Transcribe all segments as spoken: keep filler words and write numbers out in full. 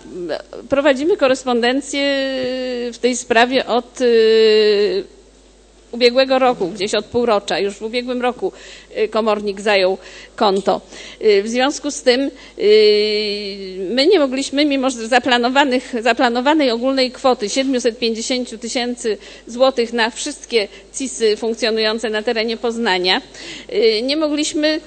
prowadzimy korespondencję w tej sprawie od ubiegłego roku, gdzieś od półrocza. Już w ubiegłym roku komornik zajął konto. W związku z tym my nie mogliśmy, mimo zaplanowanych, zaplanowanej ogólnej kwoty siedemset pięćdziesiąt tysięcy złotych na wszystkie C I S-y funkcjonujące na terenie Poznania, nie mogliśmy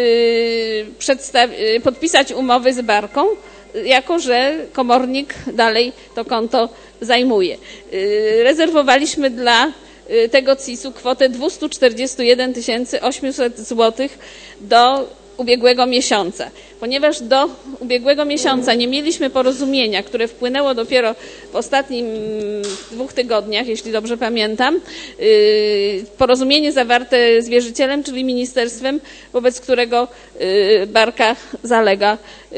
podpisać umowy z Barką, jako że komornik dalej to konto zajmuje. Rezerwowaliśmy dla tego C I S-u kwotę dwieście czterdzieści jeden tysięcy osiemset złotych do ubiegłego miesiąca. Ponieważ do ubiegłego miesiąca nie mieliśmy porozumienia, które wpłynęło dopiero w ostatnich dwóch tygodniach, jeśli dobrze pamiętam, porozumienie zawarte z wierzycielem, czyli ministerstwem, wobec którego Barka zalega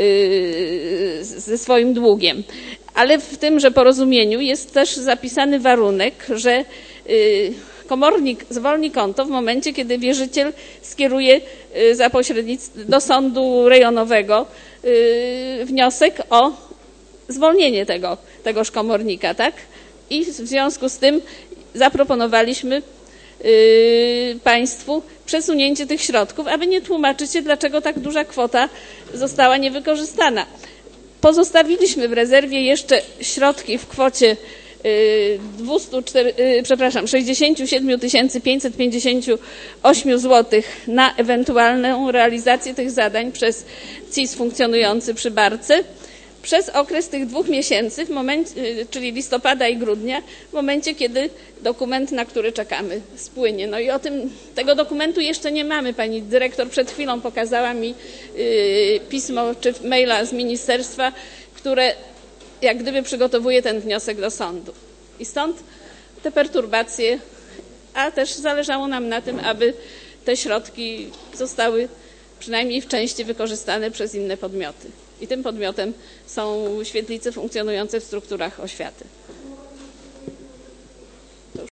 ze swoim długiem. Ale w tymże porozumieniu jest też zapisany warunek, że komornik zwolni konto w momencie, kiedy wierzyciel skieruje za pośrednictwem do sądu rejonowego wniosek o zwolnienie tego, tegoż komornika, tak? I w związku z tym zaproponowaliśmy państwu przesunięcie tych środków, aby nie tłumaczyć się, dlaczego tak duża kwota została niewykorzystana. Pozostawiliśmy w rezerwie jeszcze środki w kwocie dwieście cztery, przepraszam, sześćdziesiąt siedem tysięcy pięćset pięćdziesiąt osiem złotych na ewentualną realizację tych zadań przez C I S funkcjonujący przy Barce przez okres tych dwóch miesięcy, w momencie, czyli listopada i grudnia, w momencie, kiedy dokument, na który czekamy, spłynie. No i o tym, tego dokumentu jeszcze nie mamy. Pani dyrektor przed chwilą pokazała mi yy, pismo czy maila z ministerstwa, które jak gdyby przygotowuje ten wniosek do sądu. I stąd te perturbacje, a też zależało nam na tym, aby te środki zostały przynajmniej w części wykorzystane przez inne podmioty. I tym podmiotem są świetlice funkcjonujące w strukturach oświaty.